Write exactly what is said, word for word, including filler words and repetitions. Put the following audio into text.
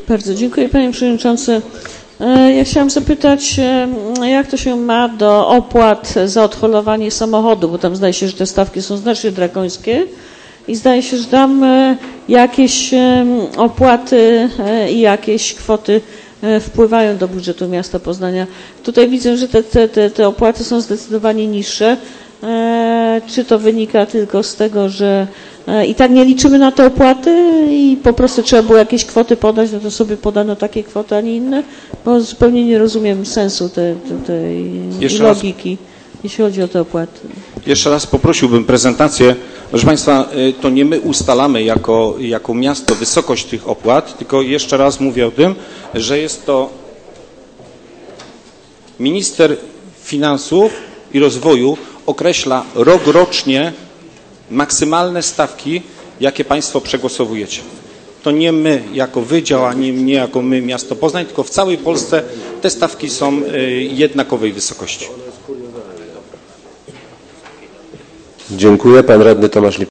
Bardzo dziękuję, panie przewodniczący. Ja chciałam zapytać, jak to się ma do opłat za odholowanie samochodu, bo tam zdaje się, że te stawki są znacznie drakońskie i zdaje się, że tam jakieś opłaty i jakieś kwoty wpływają do budżetu miasta Poznania. Tutaj widzę, że te, te, te, te opłaty są zdecydowanie niższe. Czy to wynika tylko z tego, że i tak nie liczymy na te opłaty i po prostu trzeba było jakieś kwoty podać, no to sobie podano takie kwoty, a nie inne, bo zupełnie nie rozumiem sensu tej, tej logiki, jeśli chodzi o te opłaty. Jeszcze raz poprosiłbym prezentację. Proszę Państwa, to nie my ustalamy jako, jako miasto wysokość tych opłat, tylko jeszcze raz mówię o tym, że jest to minister finansów i rozwoju określa rokrocznie maksymalne stawki, jakie Państwo przegłosowujecie. To nie my jako wydział, ani nie jako my miasto Poznań, tylko w całej Polsce te stawki są jednakowej wysokości. Dziękuję. Pan radny Tomasz Lipowski.